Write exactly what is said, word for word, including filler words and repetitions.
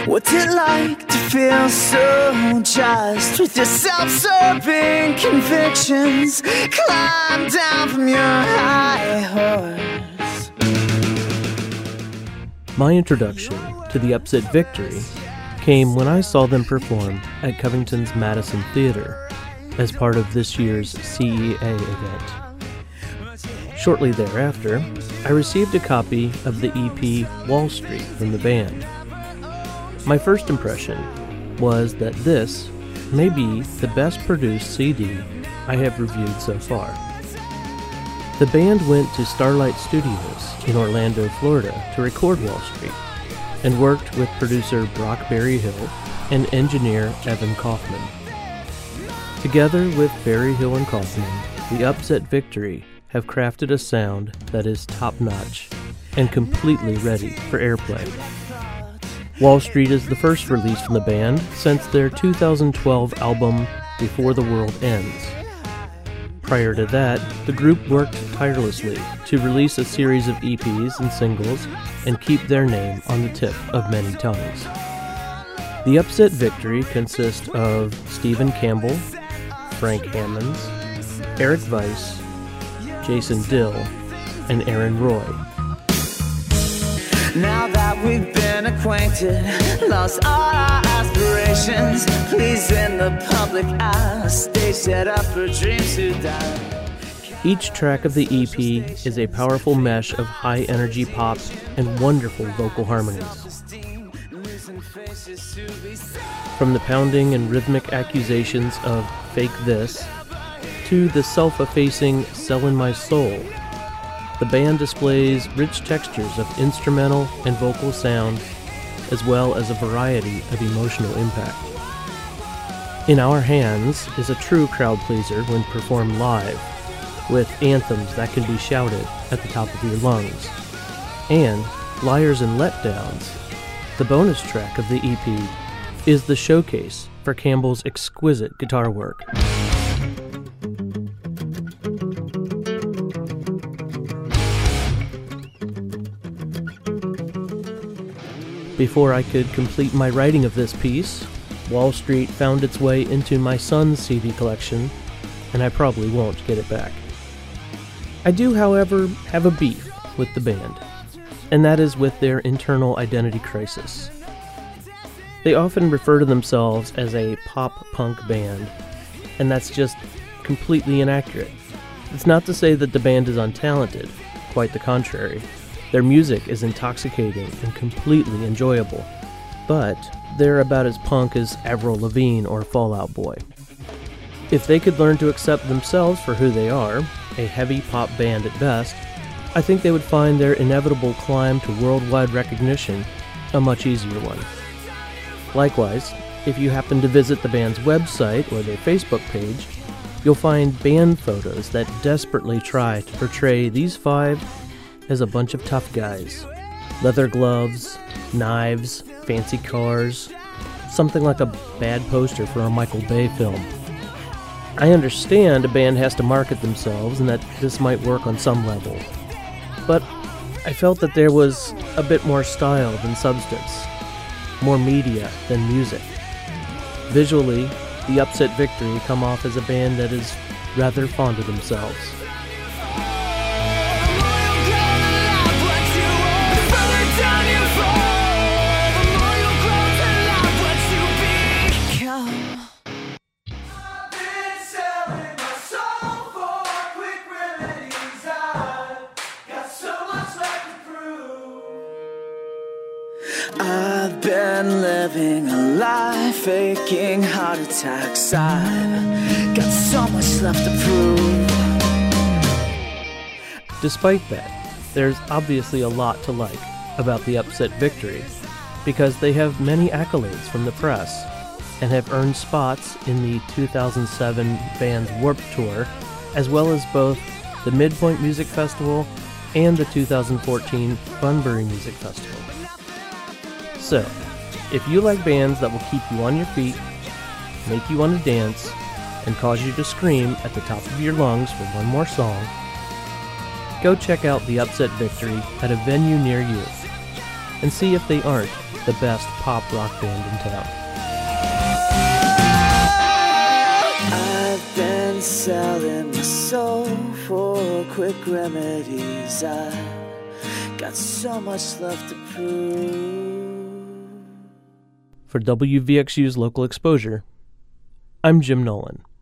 What's it like to feel so just with your self-serving convictions? Climb down from your high horse. My introduction to the Upset Victory came when I saw them perform at Covington's Madison Theater as part of this year's C E A event. Shortly thereafter, I received a copy of the E P Wall Street from the band. My first impression was that this may be the best produced C D I have reviewed so far. The band went to Starlight Studios in Orlando, Florida to record Wall Street and worked with producer Brock Berryhill and engineer Evan Kaufman. Together with Berryhill and Kaufman, the Upset Victory have crafted a sound that is top-notch and completely ready for airplay. Wall Street is the first release from the band since their two thousand twelve album Before the World Ends. Prior to that, the group worked tirelessly to release a series of E Ps and singles and keep their name on the tip of many tongues. The Upset Victory consists of Stephen Campbell, Frank Hammonds, Eric Weiss, Jason Dill, and Aaron Roy. Now that we've been acquainted, lost all our aspirations, pleasing the public eye, stage set up for dreams to die. Each track of the E P is a powerful mesh of high-energy pop and wonderful vocal harmonies. From the pounding and rhythmic accusations of "fake this" to the self-effacing "Sellin' My Soul," the band displays rich textures of instrumental and vocal sound, as well as a variety of emotional impact. In Our Hands is a true crowd pleaser when performed live, with anthems that can be shouted at the top of your lungs. And Liars and Letdowns, the bonus track of the E P, is the showcase for Campbell's exquisite guitar work. Before I could complete my writing of this piece, Wall Street found its way into my son's C D collection, and I probably won't get it back. I do, however, have a beef with the band, and that is with their internal identity crisis. They often refer to themselves as a pop-punk band, and that's just completely inaccurate. It's not to say that the band is untalented, quite the contrary. Their music is intoxicating and completely enjoyable, but they're about as punk as Avril Lavigne or Fall Out Boy. If they could learn to accept themselves for who they are, a heavy pop band at best, I think they would find their inevitable climb to worldwide recognition a much easier one. Likewise, if you happen to visit the band's website or their Facebook page, you'll find band photos that desperately try to portray these five as a bunch of tough guys. Leather gloves, knives, fancy cars, something like a bad poster for a Michael Bay film. I understand a band has to market themselves and that this might work on some level, but I felt that there was a bit more style than substance, more media than music. Visually, the Upset Victory come off as a band that is rather fond of themselves. I've been living a life, faking heart attacks. I've got so much left to prove. Despite that, there's obviously a lot to like about the Upset Victory, because they have many accolades from the press and have earned spots in the two thousand seven Vans Warped Tour, as well as both the Midpoint Music Festival and the two thousand fourteen Bunbury Music Festival. So, if you like bands that will keep you on your feet, make you want to dance, and cause you to scream at the top of your lungs for one more song, go check out the Upset Victory at a venue near you, and see if they aren't the best pop rock band in town. I've been selling my soul for quick remedies. I got so much left to prove. For W V X U's Local Exposure, I'm Jim Nolan.